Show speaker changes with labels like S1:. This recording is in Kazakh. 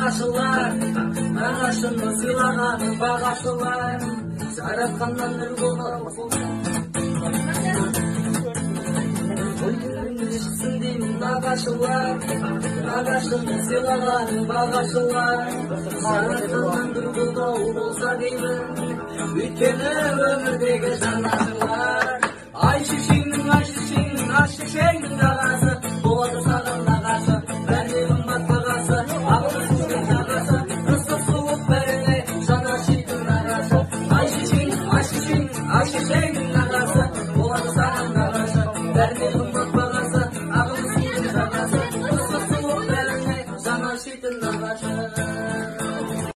S1: нағашылар, нағашыны сыйлаған бағашылар, жаратқаннан нұр болсын. Шықсын деймін нағашылар, нағашыны сыйлаған бағашылар, жаратқаннан нұр болса деймін, өйткені өмірдегі жанашырлар. Ай шешеңнің ағасы, болады саған нағашы, бәріне қымбат бағасы, ақыл сөздің жағасы, ыстық суық бәріне жанашитын нағашы. Ай шешең